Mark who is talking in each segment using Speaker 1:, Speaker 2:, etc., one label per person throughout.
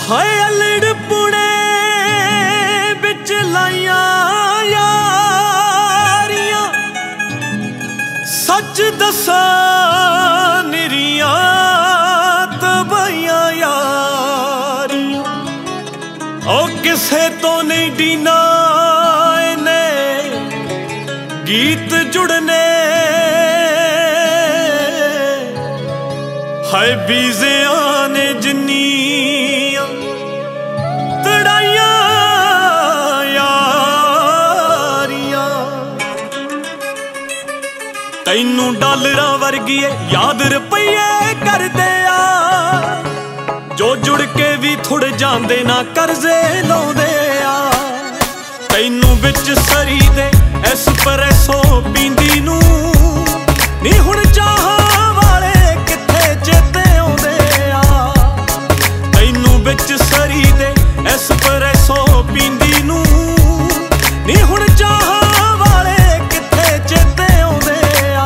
Speaker 1: ਹਾਏ ਅਲੜ ਪੁਣੇ ਵਿੱਚ ਲਾਈਆਂ ਯਾਰੀਆਂ, ਸੱਚ ਦੱਸਾਂ ਨਿਰੀਆਂ ਤਬਾਈਆਂ ਯਾਰੀਆਂ। ਉਹ ਕਿਸੇ ਤੋਂ ਨਹੀਂ ਡੀਨਾ ਇਹਨੇ ਗੀਤ ਜੁੜਨੇ, ਹਾਏ ਬੀਜ਼ਿਆਂ ਨੇ ਜਿੰਨੀਆਂ ਤੜਾਈਆਂ ਯਾਰੀਆਂ। ਤੈਨੂੰ ਡਾਲਰਾਂ ਵਰਗੀਏ ਯਾਦ ਰੁਪਈਏ ਕਰਦੇ ਆ, ਜੋ ਜੁੜ ਕੇ ਵੀ ਥੁੜ ਜਾਂਦੇ ਨਾ ਕਰਜ਼ੇ ਲਾਉਂਦੇ ਆ। ਤੈਨੂੰ ਵਿੱਚ ਸਰੀ ਦੇ ਐਸਪ੍ਰੈਸੋ ਪੀਂਦੀ ਨੂੰ ਨੀ ਹੁਣ ਚਾਹਾਂ ਵਾਲੇ ਕਿੱਥੇ ਚੇਤੇ ਆਉਂਦੇ ਆ। ਤੈਨੂੰ ਵਿੱਚ ਸਰੀ ਦੇ ਐਸਪ੍ਰੈਸੋ ਪੀਂਦੀ ਨੂੰ ਨੀ ਹੁਣ ਚਾਹਾਂ ਵਾਲੇ ਕਿੱਥੇ ਚੇਤੇ ਆਉਂਦੇ ਆ।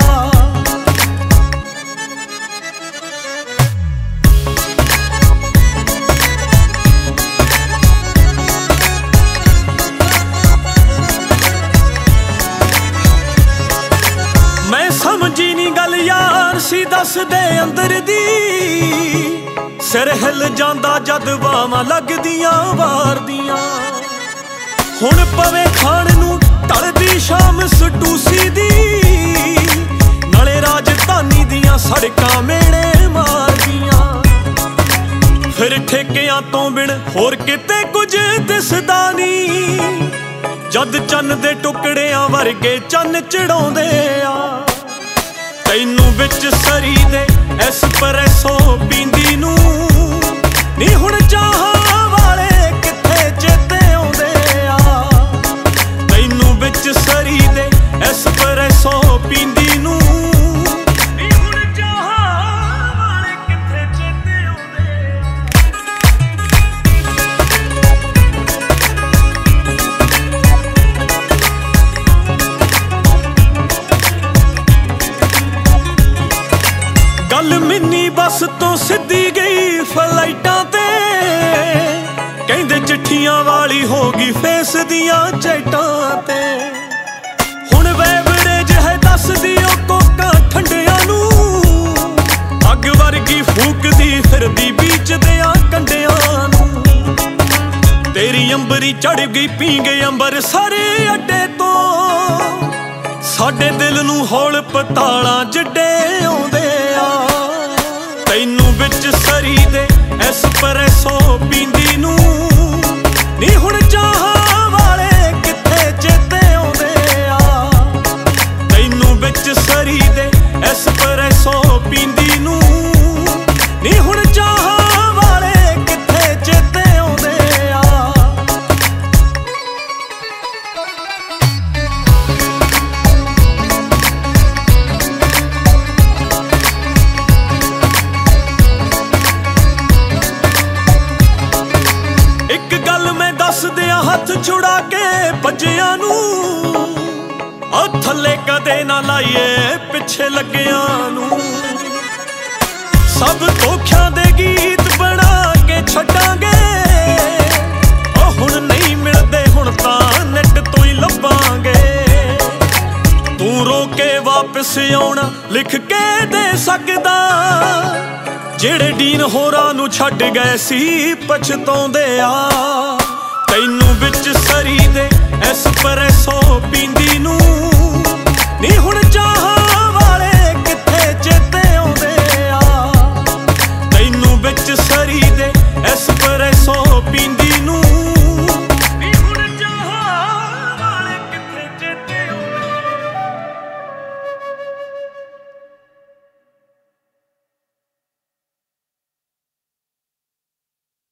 Speaker 1: ਮੈਂ ਸਮਝੀ ਨੀ ਗੱਲ ਯਾਰ ਸੀ ਦੱਸਦੇ ਅੰਦਰ ਦੀ, ਸਿਰ ਹਿੱਲ ਜਾਂਦਾ ਜਦ ਬਾਵਾਂ ਲੱਗਦੀਆਂ ਵਾਰ ਦੀਆਂ। ਹੁਣ ਪਵੇ ਖਾਣ ਨੂੰ ਢਲਦੀ ਸ਼ਾਮ ਸਟੂਸੀ ਦੀ, ਨਾਲੇ ਰਾਜਧਾਨੀ ਦੀਆਂ ਸੜਕਾਂ ਮੇੜੇ ਮਾਰਦੀਆਂ। ਫਿਰ ਠੇਕਿਆਂ ਤੋਂ ਬਿਨ ਹੋਰ ਕਿਤੇ ਕੁਝ ਦਿਸਦਾ ਨੀ, ਜਦ ਚੰਨ ਦੇ ਟੁਕੜਿਆਂ ਵਰਗੇ ਚੰਨ ਚੜਾਉਂਦੇ ਆ। ਤੈਨੂੰ ਵਿੱਚ ਸਰੀ ਦੇ ਐਸਪ੍ਰੈਸੋ ਪੀਂਦੀ ਨੂੰ ਨੀ ਹੁਣ ਚਾਹਾਂ ਵਾਲੇ ਕਿੱਥੇ ਚੇਤੇ ਆਉਂਦੇ ਆ। ਤੈਨੂੰ ਵਿੱਚ ਸਰੀ ਦੇ ਐਸਪ੍ਰੈਸੋ ਪੀਂਦੀ ਨੂੰ ਨੀ ਹੁਣ ਚਾਹਾਂ ਵਾਲੇ ਕਿੱਥੇ ਚੇਤੇ ਆਉਂਦੇ ਆ। ਗੱਲ ਮਿੰਨੀ ਬੱਸ ਤੋਂ ਸਿੱਧੀ ਗਈ ਫਲਾਈਟਾਂ ਤੇ, ਕਹਿੰਦੇ ਚਿੱਠੀਆਂ ਵਾਲੀ ਹੋ ਗਈ ਫੇਸ ਦੀਆਂ ਚੈਟਾਂ ਤੇ। ਹੁਣ ਬੈਵਰੇਜ ਹੈ ਦੱਸਦੀ ਉਹ ਕੋਕਾਂ ਠੰਡਿਆਂ ਨੂੰ, ਅੱਗ ਵਰਗੀ ਫੂਕਦੀ ਫਿਰਦੀ ਬੀਚ ਦਿਆਂ ਕੰਢਿਆਂ ਨੂੰ। ਤੇਰੀ ਅੰਬਰੀ ਚੜ ਗਈ ਪੀਂਗੇ ਅੰਬਰਸਰ ਅੱਡੇ ਤੋਂ, ਸਾਡੇ ਦਿਲ ਨੂੰ ਹੌਲ ਪਤਾਲਾਂ ਜਿੱਡੇ ਆਉਂਦੇ ਆ। ਤੈਨੂੰ ਵਿੱਚ ਸਰੀ ਦੇ ਐਸਪ੍ਰੈਸੋ ਪੀਂਦੀ ਨੂੰ ਨੀ ਹੁਣ ਚਾਹਾਂ ਵਾਲੇ ਕਿੱਥੇ ਚੇਤੇ ਆਉਂਦੇ ਆ। ਤੈਨੂੰ ਵਿੱਚ ਸਰੀ ਦੇ ਐਸਪ੍ਰੈਸੋ ਪੀਂਦੀ ਨੂੰ ਨੀ ਹੁਣ ਚਾਹਾਂ ਵਾਲੇ ਕਿੱਥੇ ਚੇਤੇ ਆਉਂਦੇ ਆ। ਇੱਕ ਗੱਲ ਮੈਂ ਦੱਸਦਿਆਂ ਹੱਥ ਛੁੜਾ ਕੇ ਬੱਜਿਆਂ ਨੂੰ, ਆ ਥੱਲੇ ਕਦੇ ਨਾ ਲਾਈਏ ਪਿੱਛੇ ਲੱਗਿਆਂ ਨੂੰ। ਸਭ ਧੋਖਿਆਂ ਦੇ ਗੀਤ ਬਣਾ ਕੇ ਛੱਡਾਂਗੇ, ਉਹ ਹੁਣ ਨਹੀਂ ਮਿਲਦੇ ਹੁਣ ਤਾਂ ਨੈਟ ਤੋਂ ਹੀ ਲੱਭਾਂਗੇ। ਤੂੰ ਰੋ ਕੇ ਵਾਪਸ ਆਉਣਾ ਲਿਖ ਕੇ ਦੇ ਸਕਦਾ, ਜਿਹੜੇ ਡੀਨ ਹੋਰਾਂ ਨੂੰ ਛੱਡ ਗਏ ਸੀ ਪਛਤਾਉਂਦੇ ਆ। ਤੈਨੂੰ ਵਿੱਚ ਸਰੀ ਦੇ ਐਸਪ੍ਰੈਸੋ ਪੀਂਦੀ ਨੂੰ ਨੀ ਹੁਣ